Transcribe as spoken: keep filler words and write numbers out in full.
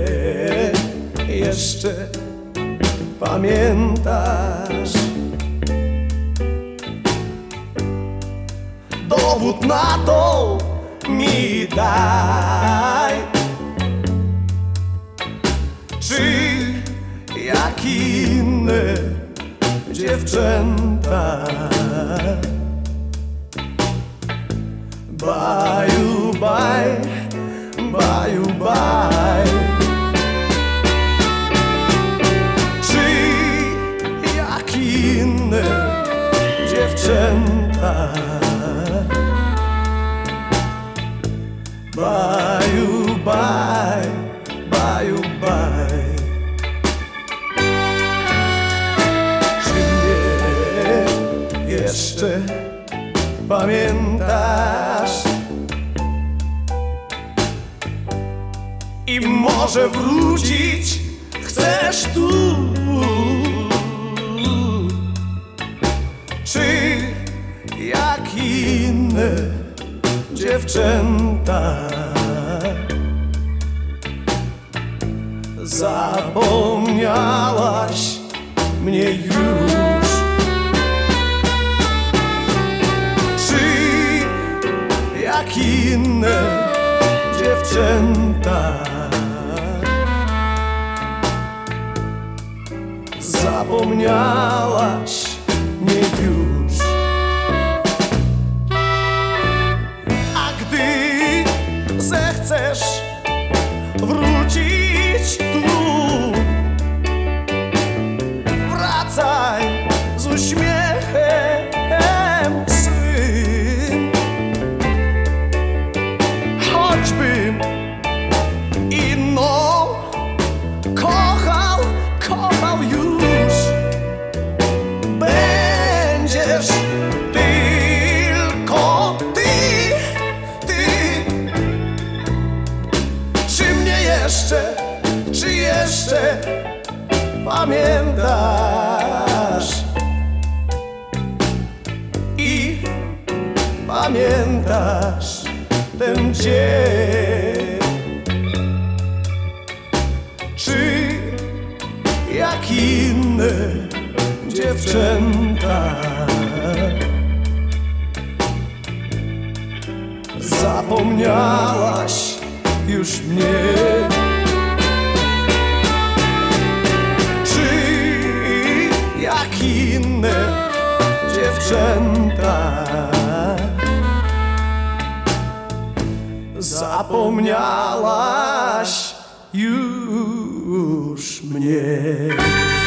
jeszcze pamiętasz? Dowód na to mi daj. Czy jak inne dziewczęta? Baju, baj, baju, baj. Czy jak inne dziewczęta? Baju, baj, baju, baj. Czy mnie jeszcze pamiętasz? I może wrócić chcesz tu? Czy jak inne dziewczęta? Zapomniałaś mnie już? Czy jak inne dziewczęta? Zapomniałaś mnie już? A gdy zechcesz wrócić tu, wracaj z uśmiechem swym. Choćbym inną kochał, kochał już, będziesz tylko ty, ty. Czy mnie jeszcze, czy jeszcze pamiętasz? I pamiętasz ten dzień? Czy jak inne dziewczęta? Zapomniałaś już mnie? Czy jak inne dziewczęta? Zapomniałaś już mnie?